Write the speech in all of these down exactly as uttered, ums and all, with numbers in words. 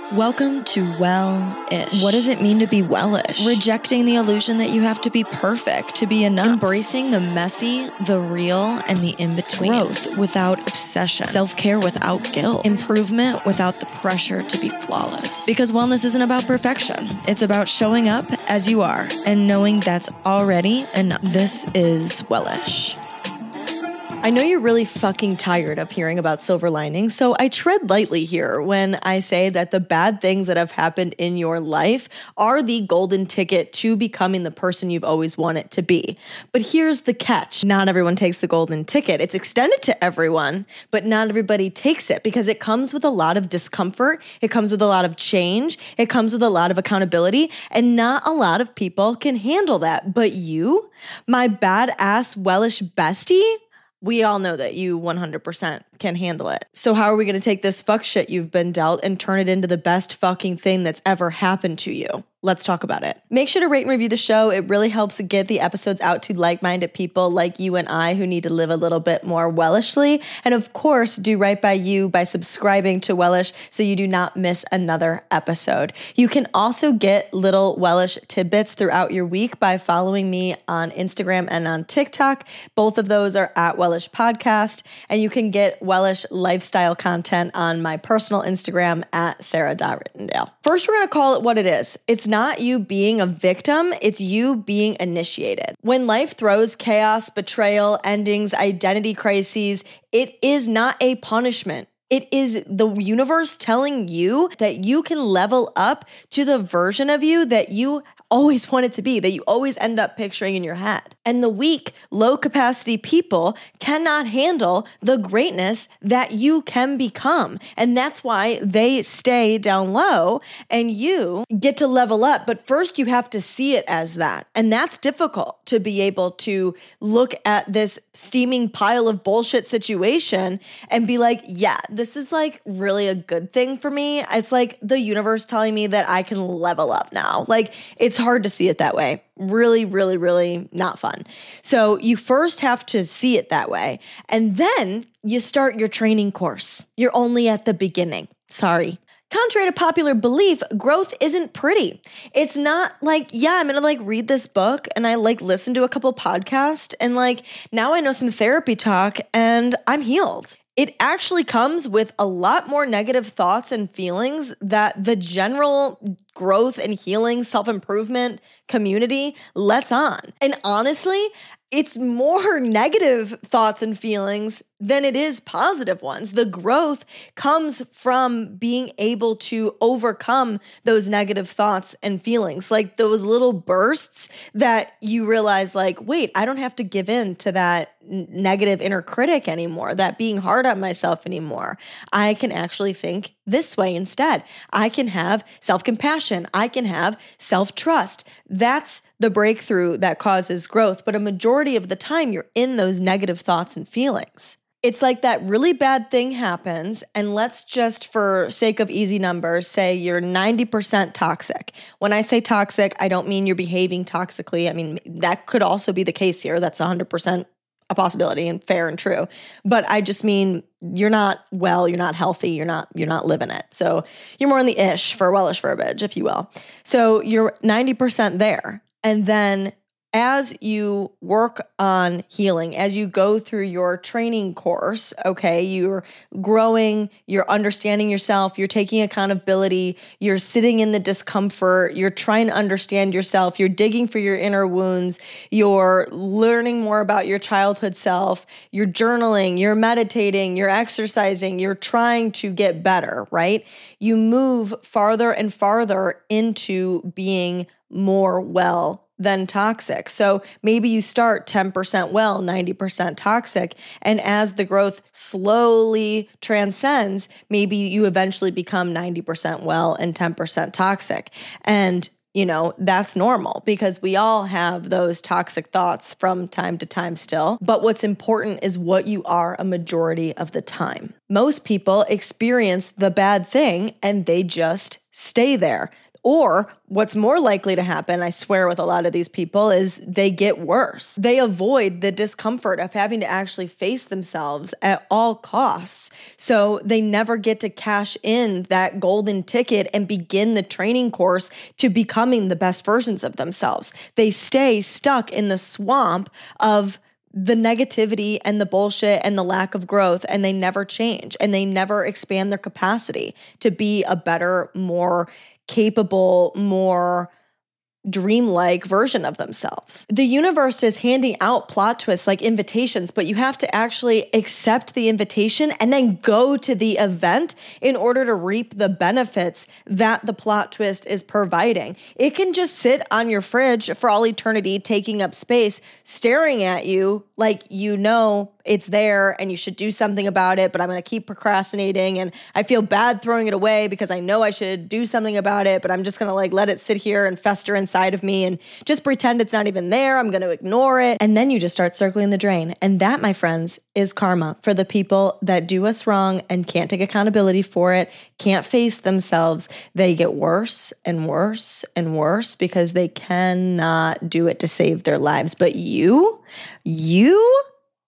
Welcome to Well-ish. What does it mean to be wellish? Rejecting the illusion that you have to be perfect to be enough. Embracing the messy, the real, and the in-between. Growth without obsession. Self-care without guilt. Improvement without the pressure to be flawless. Because wellness isn't about perfection. It's about showing up as you are and knowing that's already enough. This is Well-ish. I know you're really fucking tired of hearing about silver linings, so I tread lightly here when I say that the bad things that have happened in your life are the golden ticket to becoming the person you've always wanted to be. But here's the catch. Not everyone takes the golden ticket. It's extended to everyone, but not everybody takes it because it comes with a lot of discomfort. It comes with a lot of change. It comes with a lot of accountability, and not a lot of people can handle that. But you, my badass wellish bestie, we all know that you one hundred percent can handle it. So how are we going to take this fuck shit you've been dealt and turn it into the best fucking thing that's ever happened to you? Let's talk about it. Make sure to rate and review the show. It really helps get the episodes out to like-minded people like you and I who need to live a little bit more wellishly. And of course, do right by you by subscribing to Wellish so you do not miss another episode. You can also get little Wellish tidbits throughout your week by following me on Instagram and on TikTok. Both of those are at Wellish Podcast. And you can get Wellish lifestyle content on my personal Instagram at sarah dot rittendale. First, we're going to call it what it is. It's not you being a victim, it's you being initiated. When life throws chaos, betrayal, endings, identity crises, it is not a punishment. It is the universe telling you that you can level up to the version of you that you always wanted to be, that you always end up picturing in your head. And the weak, low capacity people cannot handle the greatness that you can become. And that's why they stay down low and you get to level up. But first you have to see it as that. And that's difficult to be able to look at this steaming pile of bullshit situation and be like, yeah, this is like really a good thing for me. It's like the universe telling me that I can level up now. Like it's hard to see it that way. Really, really, really not fun. So you first have to see it that way. And then you start your training course. You're only at the beginning. Sorry. Contrary to popular belief, growth isn't pretty. It's not like, yeah, I'm going to like read this book and I like listen to a couple podcasts and like now I know some therapy talk and I'm healed. It actually comes with a lot more negative thoughts and feelings that the general growth and healing self-improvement community lets on. And honestly, it's more negative thoughts and feelings than it is positive ones. The growth comes from being able to overcome those negative thoughts and feelings, like those little bursts that you realize like, wait, I don't have to give in to that n- negative inner critic anymore, that being hard on myself anymore. I can actually think this way instead. I can have self-compassion. I can have self-trust. That's the breakthrough that causes growth. But a majority of the time, you're in those negative thoughts and feelings. It's like that really bad thing happens, and let's just, for sake of easy numbers, say you're ninety percent toxic. When I say toxic, I don't mean you're behaving toxically. I mean, that could also be the case here. That's one hundred percent a possibility and fair and true. But I just mean you're not well, you're not healthy, you're not you're not living it. So you're more in the ish for wellish verbiage, if you will. So you're ninety percent there. And then as you work on healing, as you go through your training course, okay, you're growing, you're understanding yourself, you're taking accountability, you're sitting in the discomfort, you're trying to understand yourself, you're digging for your inner wounds, you're learning more about your childhood self, you're journaling, you're meditating, you're exercising, you're trying to get better, right? You move farther and farther into being more well than toxic. So maybe you start ten percent well, ninety percent toxic. And as the growth slowly transcends, maybe you eventually become ninety percent well and ten percent toxic. And you know, that's normal because we all have those toxic thoughts from time to time still. But what's important is what you are a majority of the time. Most people experience the bad thing and they just stay there. Or what's more likely to happen, I swear with a lot of these people, is they get worse. They avoid the discomfort of having to actually face themselves at all costs. So they never get to cash in that golden ticket and begin the training course to becoming the best versions of themselves. They stay stuck in the swamp of the negativity and the bullshit and the lack of growth, and they never change and they never expand their capacity to be a better, more capable, more dreamlike version of themselves. The universe is handing out plot twists like invitations, but you have to actually accept the invitation and then go to the event in order to reap the benefits that the plot twist is providing. It can just sit on your fridge for all eternity, taking up space, staring at you like you know it's there and you should do something about it, but I'm going to keep procrastinating and I feel bad throwing it away because I know I should do something about it, but I'm just going to like let it sit here and fester inside of me and just pretend it's not even there. I'm going to ignore it. And then you just start circling the drain. And that, my friends, is karma for the people that do us wrong and can't take accountability for it, can't face themselves. They get worse and worse and worse because they cannot do it to save their lives. But you, you...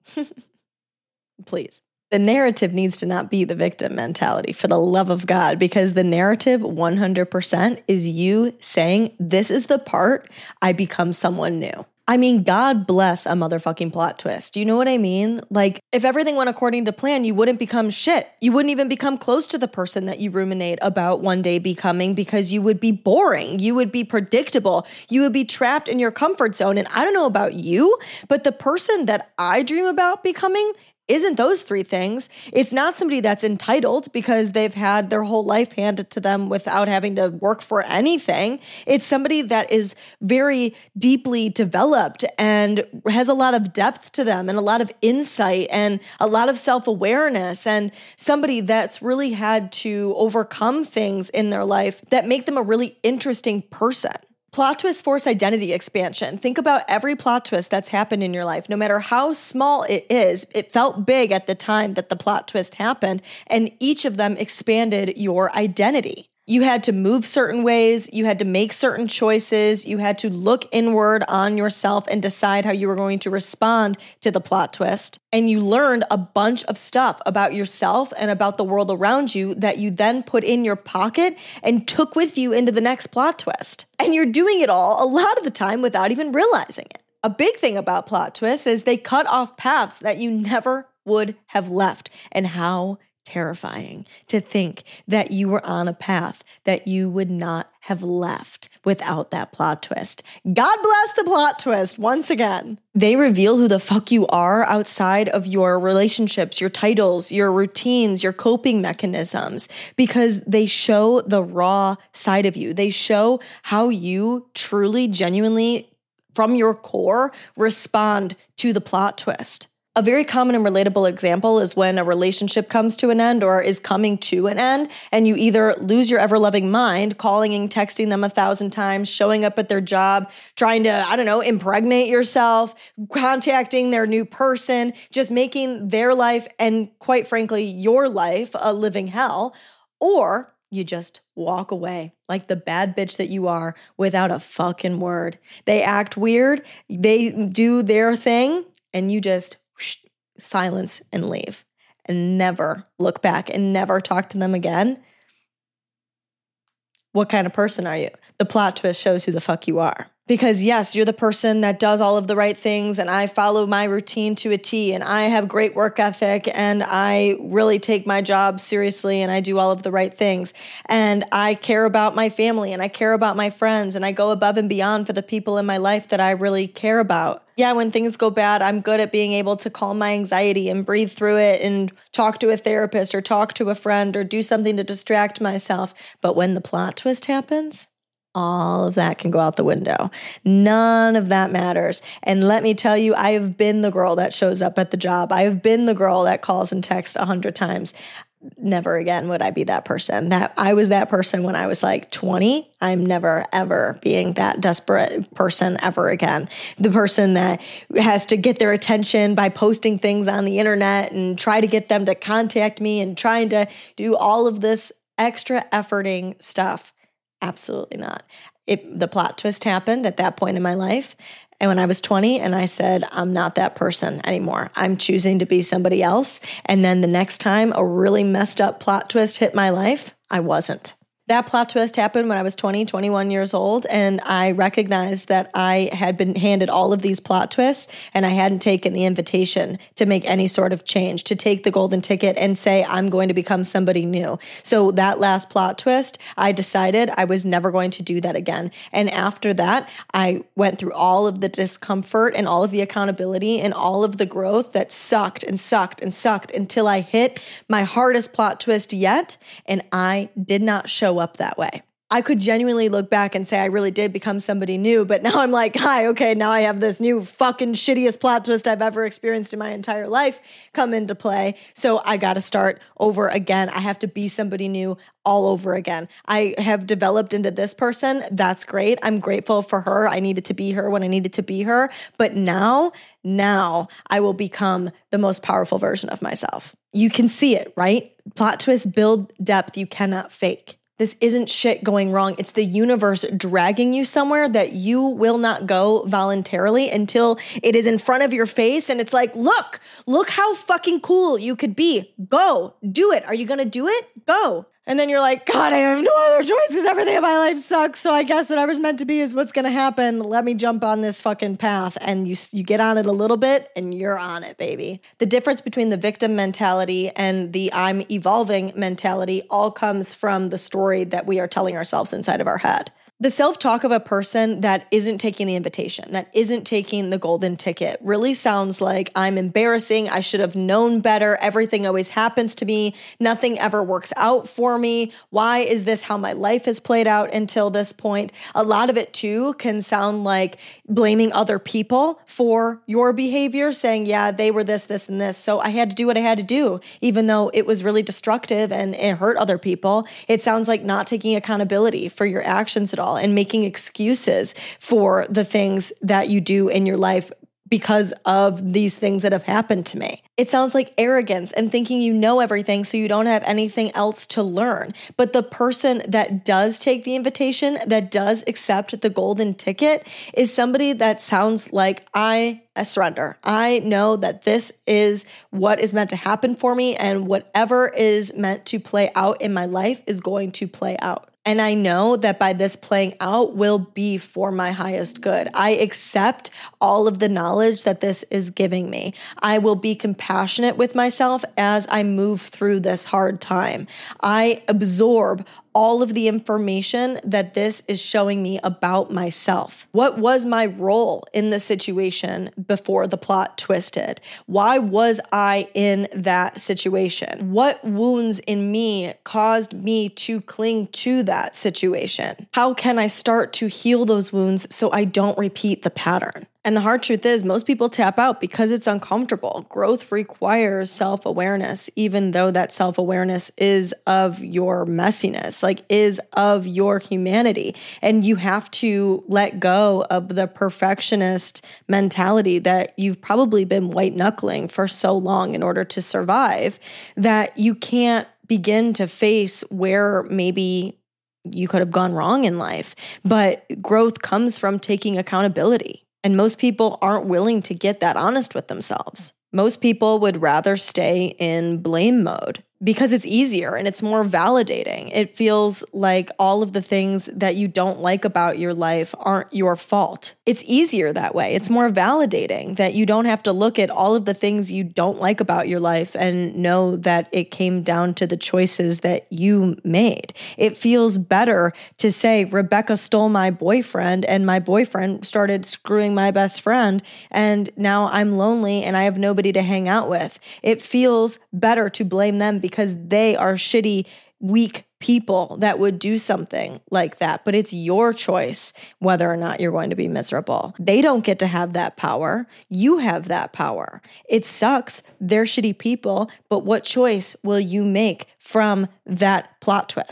Please. The narrative needs to not be the victim mentality, for the love of God, because the narrative one hundred percent is you saying, this is the part I become someone new. I mean, God bless a motherfucking plot twist. You know what I mean? Like, if everything went according to plan, you wouldn't become shit. You wouldn't even become close to the person that you ruminate about one day becoming, because you would be boring. You would be predictable. You would be trapped in your comfort zone. And I don't know about you, but the person that I dream about becoming isn't those three things. It's not somebody that's entitled because they've had their whole life handed to them without having to work for anything. It's somebody that is very deeply developed and has a lot of depth to them and a lot of insight and a lot of self-awareness, and somebody that's really had to overcome things in their life that make them a really interesting person. Plot twist force identity expansion. Think about every plot twist that's happened in your life. No matter how small it is, it felt big at the time that the plot twist happened, and each of them expanded your identity. You had to move certain ways, you had to make certain choices, you had to look inward on yourself and decide how you were going to respond to the plot twist. And you learned a bunch of stuff about yourself and about the world around you that you then put in your pocket and took with you into the next plot twist. And you're doing it all a lot of the time without even realizing it. A big thing about plot twists is they cut off paths that you never would have left. And how terrifying to think that you were on a path that you would not have left without that plot twist. God bless the plot twist once again. They reveal who the fuck you are outside of your relationships, your titles, your routines, your coping mechanisms, because they show the raw side of you. They show how you truly, genuinely, from your core, respond to the plot twist. A very common and relatable example is when a relationship comes to an end or is coming to an end, and you either lose your ever-loving mind, calling and texting them a thousand times, showing up at their job, trying to, I don't know, impregnate yourself, contacting their new person, just making their life and, quite frankly, your life a living hell, or you just walk away like the bad bitch that you are without a fucking word. They act weird, they do their thing, and you just silence and leave and never look back and never talk to them again. What kind of person are you? The plot twist shows who the fuck you are. Because yes, you're the person that does all of the right things, and I follow my routine to a T, and I have great work ethic, and I really take my job seriously, and I do all of the right things, and I care about my family, and I care about my friends, and I go above and beyond for the people in my life that I really care about. Yeah, when things go bad, I'm good at being able to calm my anxiety and breathe through it and talk to a therapist or talk to a friend or do something to distract myself. But when the plot twist happens, all of that can go out the window. None of that matters. And let me tell you, I have been the girl that shows up at the job. I have been the girl that calls and texts a hundred times. Never again would I be that person. That I was that person when I was like twenty. I'm never, ever being that desperate person ever again. The person that has to get their attention by posting things on the internet and try to get them to contact me and trying to do all of this extra efforting stuff. Absolutely not. It, the plot twist happened at that point in my life. And when I was twenty, and I said, I'm not that person anymore. I'm choosing to be somebody else. And then the next time a really messed up plot twist hit my life, I wasn't. That plot twist happened when I was twenty, twenty-one years old, and I recognized that I had been handed all of these plot twists, and I hadn't taken the invitation to make any sort of change, to take the golden ticket and say, I'm going to become somebody new. So that last plot twist, I decided I was never going to do that again. And after that, I went through all of the discomfort and all of the accountability and all of the growth that sucked and sucked and sucked until I hit my hardest plot twist yet, and I did not show up that way. I could genuinely look back and say I really did become somebody new, but now I'm like, hi, okay, now I have this new fucking shittiest plot twist I've ever experienced in my entire life come into play. So I got to start over again. I have to be somebody new all over again. I have developed into this person. That's great. I'm grateful for her. I needed to be her when I needed to be her. But now, now I will become the most powerful version of myself. You can see it, right? Plot twists build depth you cannot fake. This isn't shit going wrong. It's the universe dragging you somewhere that you will not go voluntarily until it is in front of your face. And it's like, look, look how fucking cool you could be. Go, do it. Are you going to do it? Go. And then you're like, God, I have no other choice because everything in my life sucks. So I guess whatever's meant to be is what's going to happen. Let me jump on this fucking path. And you you get on it a little bit and you're on it, baby. The difference between the victim mentality and the I'm evolving mentality all comes from the story that we are telling ourselves inside of our head. The self-talk of a person that isn't taking the invitation, that isn't taking the golden ticket, really sounds like I'm embarrassing. I should have known better. Everything always happens to me. Nothing ever works out for me. Why is this how my life has played out until this point? A lot of it too can sound like blaming other people for your behavior, saying, yeah, they were this, this, and this. So I had to do what I had to do, even though it was really destructive and it hurt other people. It sounds like not taking accountability for your actions at all, and making excuses for the things that you do in your life because of these things that have happened to me. It sounds like arrogance and thinking you know everything so you don't have anything else to learn. But the person that does take the invitation, that does accept the golden ticket, is somebody that sounds like, I surrender. I know that this is what is meant to happen for me, and whatever is meant to play out in my life is going to play out. And I know that by this playing out will be for my highest good. I accept all of the knowledge that this is giving me. I will be compassionate with myself as I move through this hard time. I absorb all of the information that this is showing me about myself. What was my role in the situation before the plot twisted? Why was I in that situation? What wounds in me caused me to cling to that situation? How can I start to heal those wounds so I don't repeat the pattern? And the hard truth is most people tap out because it's uncomfortable. Growth requires self-awareness, even though that self-awareness is of your messiness, like is of your humanity. And you have to let go of the perfectionist mentality that you've probably been white knuckling for so long in order to survive, that you can't begin to face where maybe you could have gone wrong in life. But growth comes from taking accountability. And most people aren't willing to get that honest with themselves. Most people would rather stay in blame mode because it's easier and it's more validating. It feels like all of the things that you don't like about your life aren't your fault. It's easier that way. It's more validating that you don't have to look at all of the things you don't like about your life and know that it came down to the choices that you made. It feels better to say, Rebecca stole my boyfriend and my boyfriend started screwing my best friend and now I'm lonely and I have nobody to hang out with. It feels better to blame them because they are shitty, weak people that would do something like that. But it's your choice whether or not you're going to be miserable. They don't get to have that power. You have that power. It sucks. They're shitty people. But what choice will you make from that plot twist?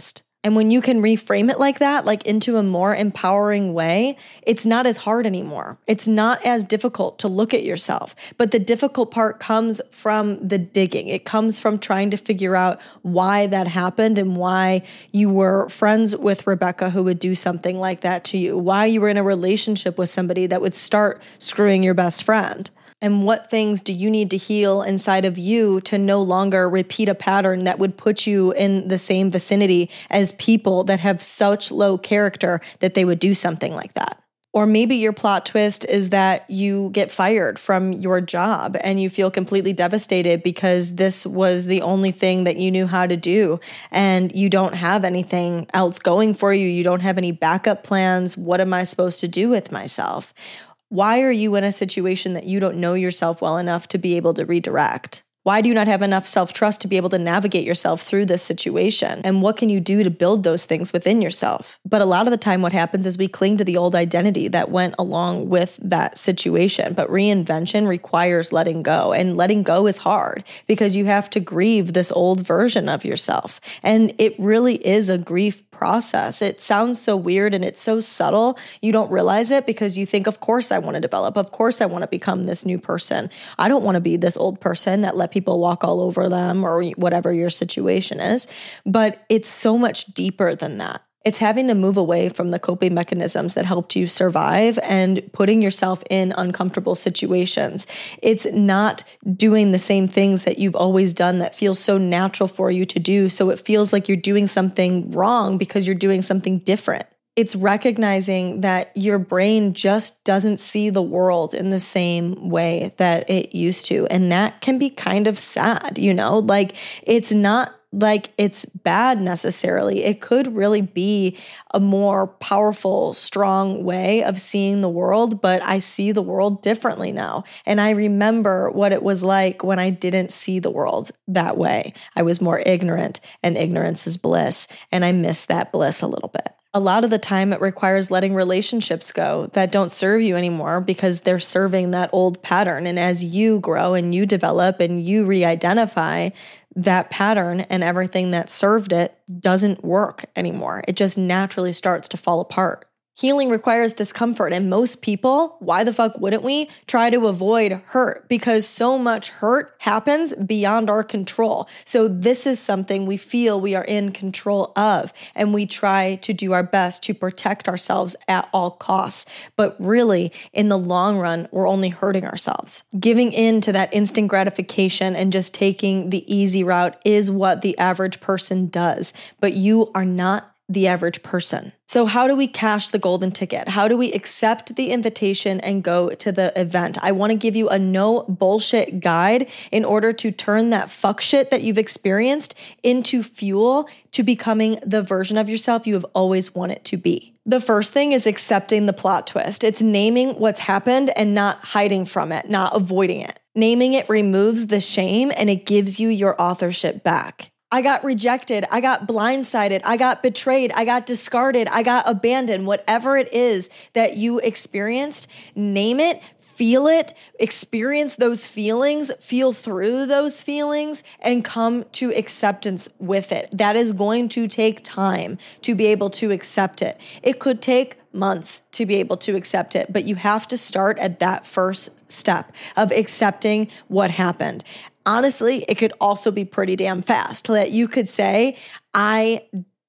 And when you can reframe it like that, like into a more empowering way, it's not as hard anymore. It's not as difficult to look at yourself. But the difficult part comes from the digging. It comes from trying to figure out why that happened and why you were friends with Rebecca who would do something like that to you, why you were in a relationship with somebody that would start screwing your best friend. And what things do you need to heal inside of you to no longer repeat a pattern that would put you in the same vicinity as people that have such low character that they would do something like that? Or maybe your plot twist is that you get fired from your job and you feel completely devastated because this was the only thing that you knew how to do and you don't have anything else going for you. You don't have any backup plans. What am I supposed to do with myself? Why are you in a situation that you don't know yourself well enough to be able to redirect? Why do you not have enough self-trust to be able to navigate yourself through this situation? And what can you do to build those things within yourself? But a lot of the time what happens is we cling to the old identity that went along with that situation. But reinvention requires letting go. And letting go is hard because you have to grieve this old version of yourself. And it really is a grief process. It sounds so weird and it's so subtle. You don't realize it because you think, of course I want to develop. Of course I want to become this new person. I don't want to be this old person that let people walk all over them or whatever your situation is. But it's so much deeper than that. It's having to move away from the coping mechanisms that helped you survive and putting yourself in uncomfortable situations. It's not doing the same things that you've always done that feels so natural for you to do. So it feels like you're doing something wrong because you're doing something different. It's recognizing that your brain just doesn't see the world in the same way that it used to. And that can be kind of sad, you know, like it's not like it's bad necessarily. It could really be a more powerful, strong way of seeing the world, but I see the world differently now. And I remember what it was like when I didn't see the world that way. I was more ignorant, and ignorance is bliss. And I miss that bliss a little bit. A lot of the time it requires letting relationships go that don't serve you anymore because they're serving that old pattern. And as you grow and you develop and you re-identify, that pattern and everything that served it doesn't work anymore. It just naturally starts to fall apart. Healing requires discomfort, and most people, why the fuck wouldn't we, try to avoid hurt because so much hurt happens beyond our control. So this is something we feel we are in control of, and we try to do our best to protect ourselves at all costs. But really, in the long run, we're only hurting ourselves. Giving in to that instant gratification and just taking the easy route is what the average person does, but you are not the average person. So how do we cash the golden ticket? How do we accept the invitation and go to the event? I want to give you a no bullshit guide in order to turn that fuck shit that you've experienced into fuel to becoming the version of yourself you have always wanted to be. The first thing is accepting the plot twist. It's naming what's happened and not hiding from it, not avoiding it. Naming it removes the shame and it gives you your authorship back. I got rejected. I got blindsided. I got betrayed. I got discarded. I got abandoned. Whatever it is that you experienced, name it, feel it, experience those feelings, feel through those feelings, and come to acceptance with it. That is going to take time to be able to accept it. It could take months to be able to accept it, but you have to start at that first step of accepting what happened. Honestly, it could also be pretty damn fast that you could say, I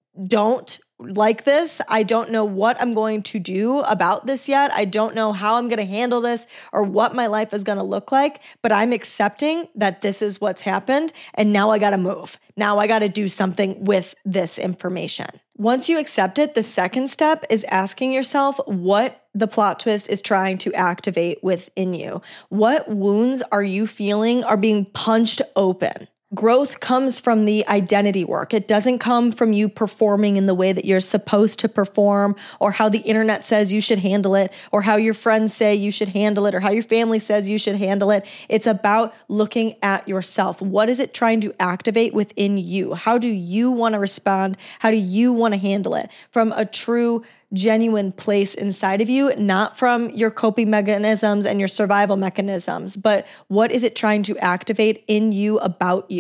don't like this. I don't know what I'm going to do about this yet. I don't know how I'm going to handle this or what my life is going to look like, but I'm accepting that this is what's happened. And now I got to move. Now I got to do something with this information. Once you accept it, the second step is asking yourself what the plot twist is trying to activate within you. What wounds are you feeling are being punched open? Growth comes from the identity work. It doesn't come from you performing in the way that you're supposed to perform, or how the internet says you should handle it, or how your friends say you should handle it, or how your family says you should handle it. It's about looking at yourself. What is it trying to activate within you? How do you want to respond? How do you want to handle it? From a true genuine place inside of you, not from your coping mechanisms and your survival mechanisms, but what is it trying to activate in you about you?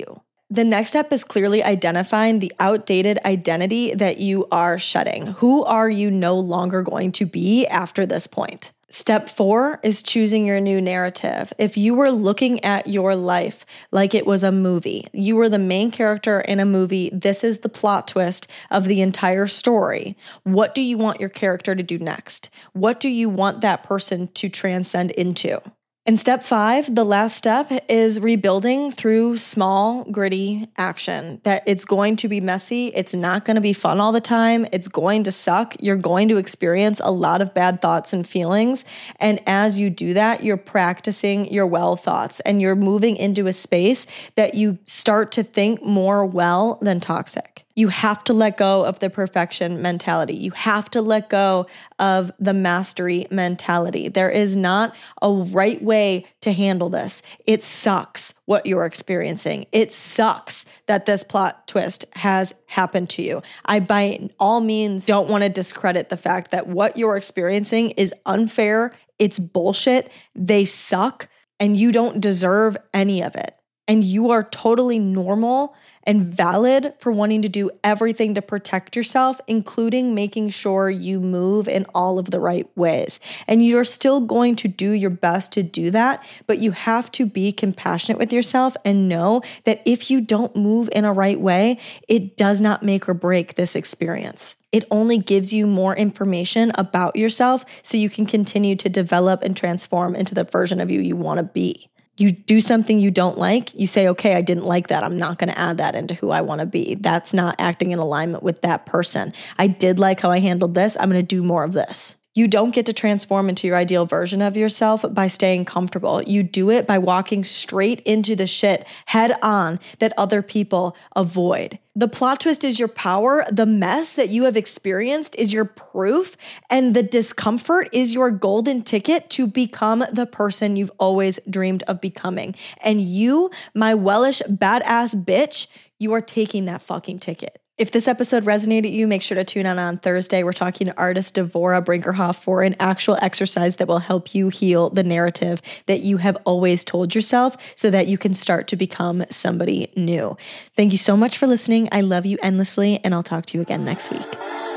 The next step is clearly identifying the outdated identity that you are shedding. Who are you no longer going to be after this point? Step four is choosing your new narrative. If you were looking at your life like it was a movie, you were the main character in a movie, this is the plot twist of the entire story. What do you want your character to do next? What do you want that person to transcend into? And step five, the last step, is rebuilding through small, gritty action. That it's going to be messy. It's not going to be fun all the time. It's going to suck. You're going to experience a lot of bad thoughts and feelings. And as you do that, you're practicing your well thoughts and you're moving into a space that you start to think more well than toxic. You have to let go of the perfection mentality. You have to let go of the mastery mentality. There is not a right way to handle this. It sucks what you're experiencing. It sucks that this plot twist has happened to you. I, by all means, don't want to discredit the fact that what you're experiencing is unfair. It's bullshit. They suck, and you don't deserve any of it. And you are totally normal and valid for wanting to do everything to protect yourself, including making sure you move in all of the right ways. And you're still going to do your best to do that, but you have to be compassionate with yourself and know that if you don't move in a right way, it does not make or break this experience. It only gives you more information about yourself so you can continue to develop and transform into the version of you you want to be. You do something you don't like, you say, okay, I didn't like that. I'm not going to add that into who I want to be. That's not acting in alignment with that person. I did like how I handled this. I'm going to do more of this. You don't get to transform into your ideal version of yourself by staying comfortable. You do it by walking straight into the shit head on that other people avoid. The plot twist is your power. The mess that you have experienced is your proof. And the discomfort is your golden ticket to become the person you've always dreamed of becoming. And you, my wellish badass bitch, you are taking that fucking ticket. If this episode resonated with you, make sure to tune in on Thursday. We're talking to artist Devora Brinkerhoff for an actual exercise that will help you heal the narrative that you have always told yourself so that you can start to become somebody new. Thank you so much for listening. I love you endlessly, and I'll talk to you again next week.